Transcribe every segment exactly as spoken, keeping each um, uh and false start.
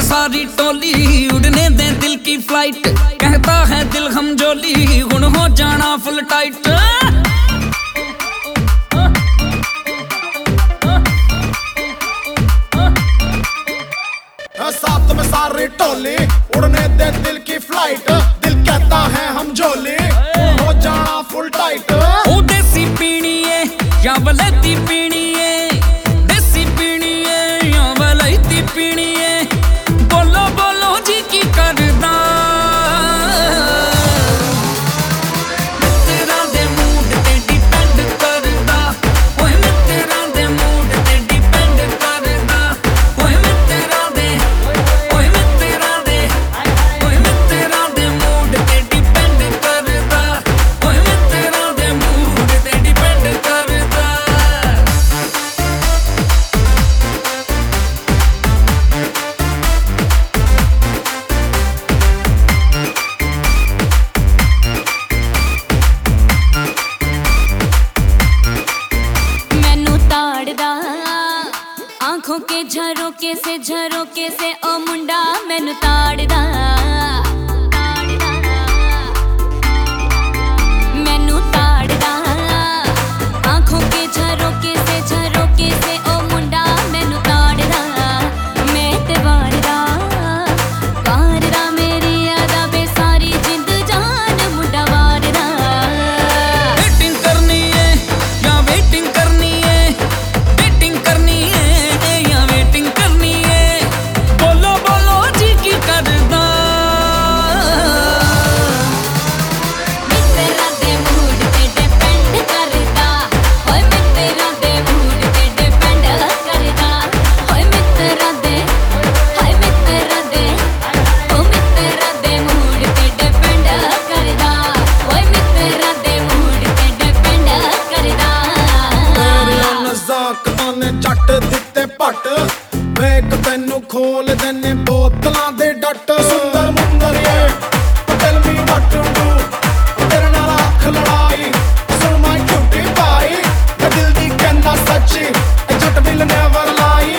सारी टोली उड़ने दे दिल की फ्लाइट कहता है दिल हम जोली गुण हो जाना फुल टाइट साथ में सारी टोली उड़ने दे दिल की फ्लाइट दिल कहता है हम जोली हो जाना फुल टाइट ओ देसी पीनी है या वलैती पीनी है देसी पीनी है या वलैती पीनी है बोलो बोलो जी की करदा तेरा दे मूड ते डिपेंड करदा ओए मैं तेरा दे मूड ते डिपेंड करदा ओए मैं तेरा दे ओए मैं तेरा दे ओए मैं तेरा दे मूड ते डिपेंड करदा ओए मैं तेरा दे मूड ते डिपेंड करदा आँखों के झरोके से झरोके से ओ मुंडा मैनू ताड़दा मैनू ताड़दा आँखों के झरोके से झरोके से ओ मुंडा मैनू ताड़दा मैं ते वारदा वारदा मेरी यादा बे सारी जिंद जान मुंडा वारदा वेटिंग करनी है या वेटिंग करनी है वेटिंग करनी है ਚੱਟ ਦਿੱਤੇ ਪੱਟ ਵੇਖ ਤੈਨੂੰ ਖੋਲ ਦੇਨੇ ਬੋਤਲਾਂ ਦੇ ਡੱਟ ਸੁੰਦਰ ਮੁੰਦਰੀਏ ਟੈਲ ਮੀ ਵਾਟ ਟੂ ਡੂ ਤੇਰੇ ਨਾਲ ਅੱਖ ਲੜਾਈ ਸੁਣ ਮਾਈ ਕਿਊਟੀ ਪਾਈ ਤੇ ਦਿਲ ਦੀ ਕਹਿੰਦਾ ਸੱਚੀ ਇਹ ਜੱਟ ਵਿਲ ਨੈਵਰ ਲਾਈ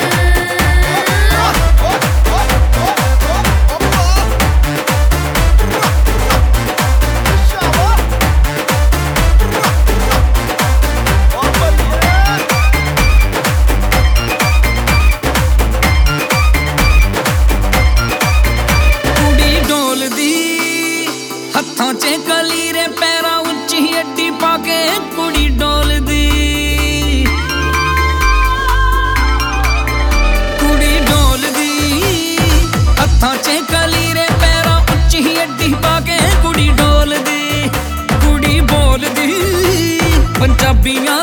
ਹੱਥਾਂ 'ਚ ਕਲੀਰੇ ਪੈਰਾਂ ਉੱਚੀ ਅੱਡੀ ਪਾ ਕੇ ਕੁੜੀ ਡੋਲਦੀ ਕੁੜੀ ਡੋਲਦੀ ਹੱਥਾਂ 'ਚ ਕਲੀਰੇ ਪੈਰਾਂ ਉੱਚੀ ਅੱਡੀ ਪਾ ਕੇ ਕੁੜੀ ਡੋਲਦੀ ਕੁੜੀ ਬੋਲਦੀ ਪੰਜਾਬੀਆਂ